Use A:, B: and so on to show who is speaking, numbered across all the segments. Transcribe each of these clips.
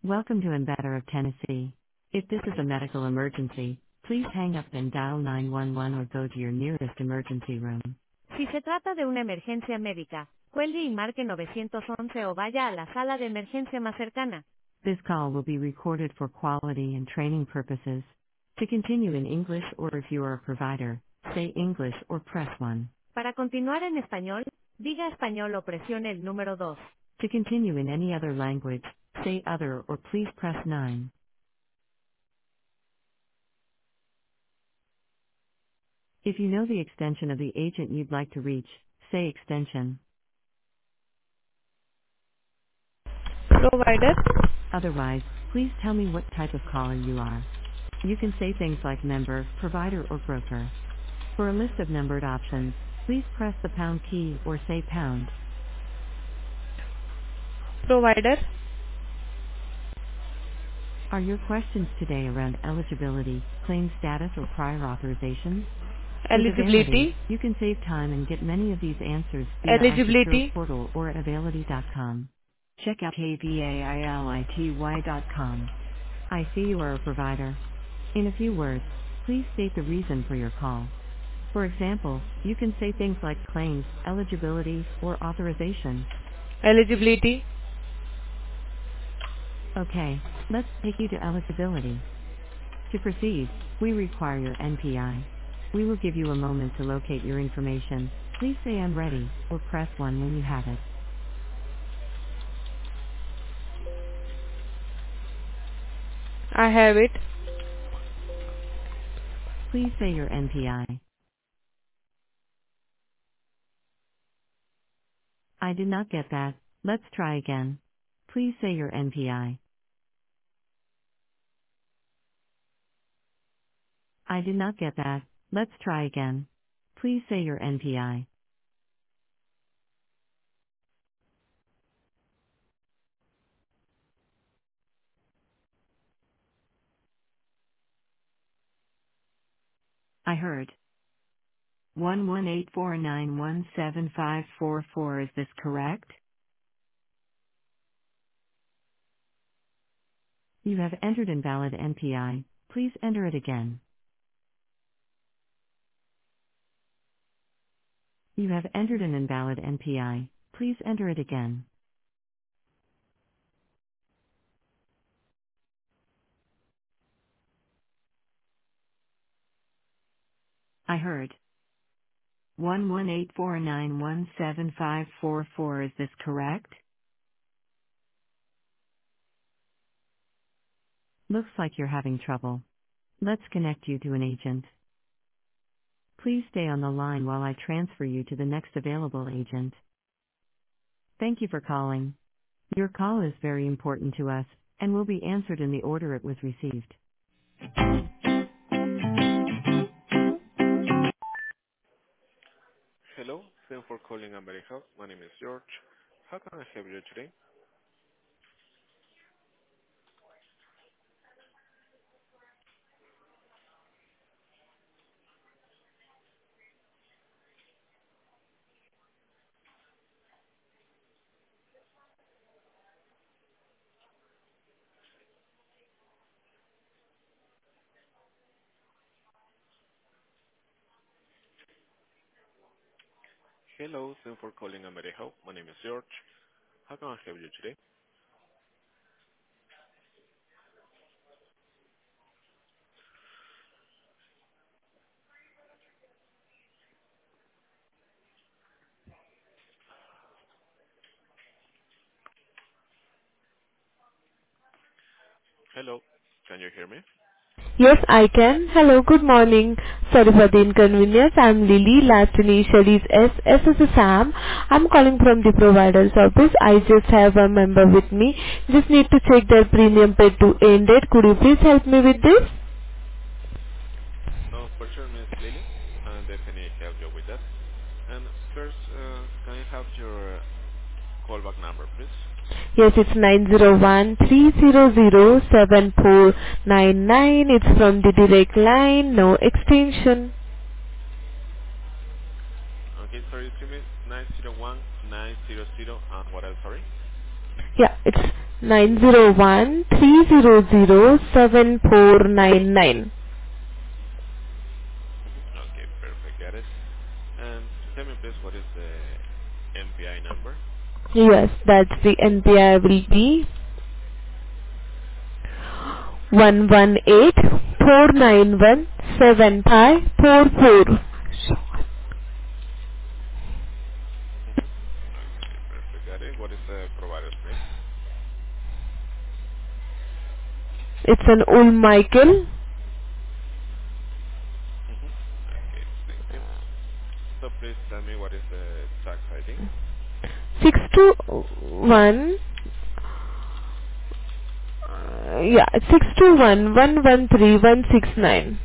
A: Welcome to Embeddor of Tennessee. If this is a medical emergency, please hang up and dial 911 or go to your nearest emergency room.
B: Si se trata de una emergencia médica, cuelgue y marque 911 o vaya a la sala de emergencia más cercana.
A: This call will be recorded for quality and training purposes. To continue in English or if you are a provider, say English or press 1.
B: Para continuar en español, diga español o presione el número 2.
A: To continue in any other language, say other or please press 9. If you know the extension of the agent you'd like to reach, say extension.
C: Provider.
A: Otherwise, please tell me what type of caller you are. You can say things like member, provider, or broker. For a list of numbered options, please press the pound key or say pound.
C: Provider.
A: Are your questions today around eligibility, claim status, or prior authorizations? With Availity,
C: Eligibility.
A: you can save time and get many of these answers via our secure
C: Eligibility.
A: portal or at availity.com. Check out kvaility.com. I see you are a provider. In a few words, please state the reason for your call. For example, you can say things like claims, eligibility, or authorization.
C: Eligibility.
A: Okay, let's take you to eligibility. To proceed, we require your NPI. We will give you a moment to locate your information. Please say I'm ready, or press 1 when you have it.
C: I have it.
A: Please say your NPI. I did not get that. Let's try again. Please say your NPI. I did not get that. Let's try again. Please say your NPI. I heard 11849175544. Is this correct? You have entered invalid NPI. Please enter it again. You have entered an invalid NPI. Please enter it again. I heard 11849175544. Is this correct? Looks like you're having trouble. Let's connect you to an agent. Please stay on the line while I transfer you to the next available agent. Thank you for calling. Your call is very important to us and will be answered in the order it was received. Hello, thank you for calling Amber Health. My name is George. How can I help you today? Hello, thank you for calling Amber Health. My name is George. How can I help you today? Hello, can you hear me?
C: Yes, I can. Hello, good morning. Sorry for the inconvenience. I'm Lily. Last initial is S. S is Sam. I'm calling from the provider's office. I just have a member with me. Just need to check their premium paid to end date. Could you please help me with this?
A: Oh, for sure, Miss Lily. I'll definitely help you with that. And first, can I have your callback number, please?
C: Yes, it's 901-300-7499. It's from the direct line, no extension.
A: Okay, sorry, excuse me, 901-900, and what else, sorry?
C: Yeah, it's 901-300-7499.
D: Okay, perfect. Got it. And tell me please, what is the MPI number?
C: Yes, that's the NPI will be 118-491-7544.
D: Okay, perfect. Got it. What is the provider's name?
C: It's an old Michael.
D: Okay, thank you. So please tell me, what is the tax ID?
C: 621, yeah, 621-113-169.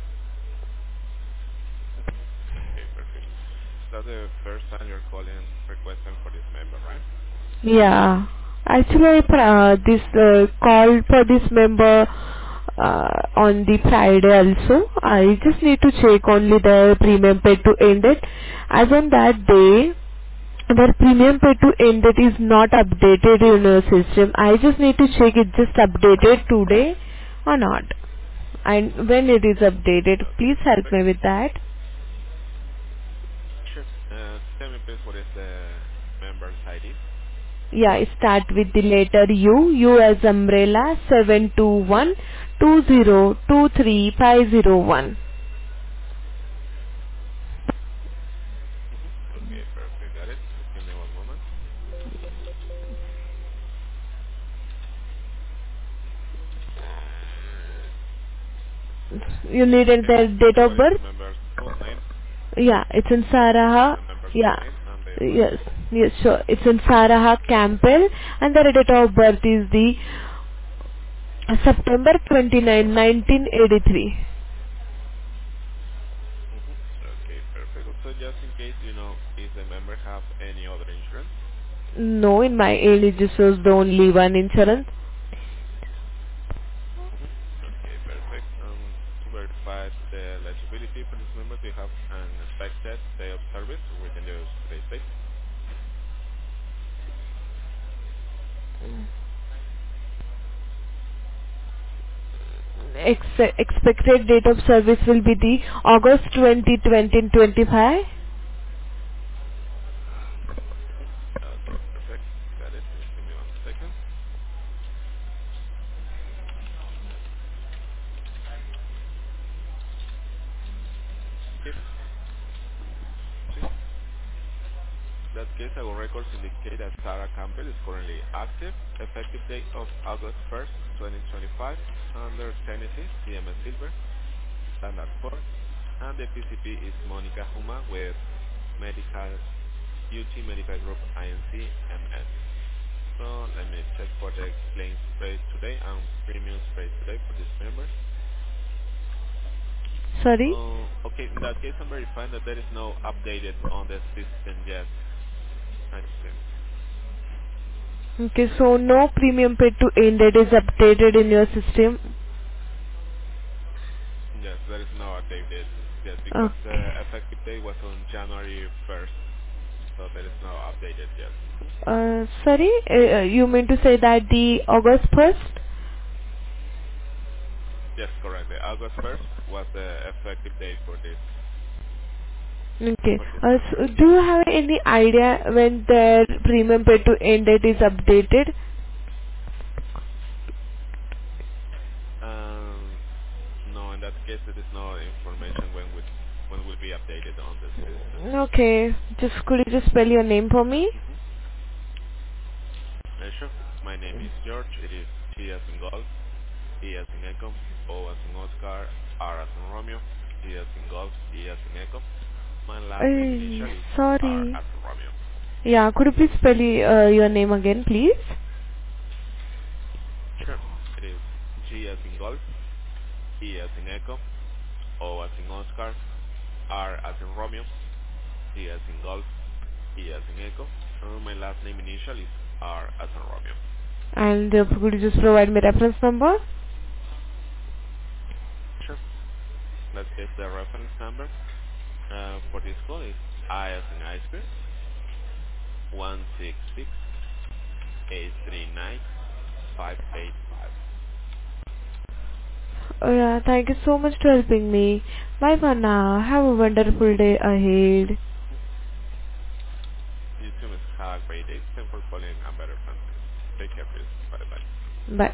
D: Okay, perfect. That's the first time you're calling requesting for this member, right?
C: Yeah. Actually, this call for this member on the Friday also. I just need to check only the premium paid to end it. As on that day, their premium paid to end it is not updated in your system. I just need to check it just updated today or not. And when it is updated,
D: Okay,
C: please help
D: perfect.
C: me with that.
D: Sure. Tell me please, what is the member's ID?
C: Yeah, start with the letter U. U as umbrella 721-2023-501.
D: Okay, perfect. Got it. Just give me one moment.
C: You needed
D: Okay.
C: their date
D: And
C: of
D: what is
C: birth?
D: the member's full name?
C: Yeah, it's in
D: Yes,
C: Saraha.
D: the member's full
C: Yeah.
D: name and date of birth.
C: Yes, yes, sure. It's in Saraha Campbell and the date of birth is the September 29, 1983.
D: Okay, perfect. So just in case, if the member have any other insurance?
C: No, in my age it just shows the only one insurance.
D: Okay, perfect. To verify the eligibility for this member, do you have an expected day of service within the United States?
C: Expected date of service will be the August 2025.
D: Okay, perfect. Got it. Just give me one second. Okay. See, in that case, our records indicate that Sarah Campbell is currently active. Effective date of August 1st, 2025, under Tennessee CMS Silver, Standard 4, and the PCP is Monica Huma with Medical UT Medical Group INC MS. So let me check for the claims paid today and premiums paid today for these members.
C: Sorry.
D: Okay, in that case, I'm verifying that there is no updated on the system yet. I see.
C: Okay, so no premium paid to end date is updated in your system.
D: Yes, there is no updated yet because the
C: Okay.
D: effective date was on January 1st, so there is no updated yet.
C: Sorry, you mean to say that the August 1st?
D: Yes, correct. The August 1st was the effective date
C: Okay.
D: for this member.
C: So do you have any idea when their premium paid to end date is updated?
D: Um, no, in that case, there is no information when will be updated on the system.
C: Okay. Just could you just spell your name for me?
D: Mm-hmm. Sure. My name is George. It is G as in golf, E as in echo, O as in Oscar, R as in Romeo, G as in golf, E as in echo. My last name initial is R
C: Sorry.
D: as in Romeo.
C: Yeah, could you please spell your name again, please?
D: Sure. It is G as in golf, E as in echo, O as in Oscar, R as in Romeo, G as in golf, E as in echo. My last name initial is R as in Romeo.
C: And could you just provide me reference number?
D: Sure. That is the reference number for this call is I as in ice cream, 166839. 585.
C: Yeah, thank you so much for helping me. Bye for now. Have a wonderful day ahead.
D: You too, Miss. Have a great day. Thanks for calling a better family. Take care, please. Bye-bye.
C: Bye.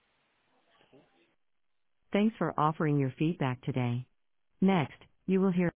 A: Thanks for offering your feedback today. Next, you will hear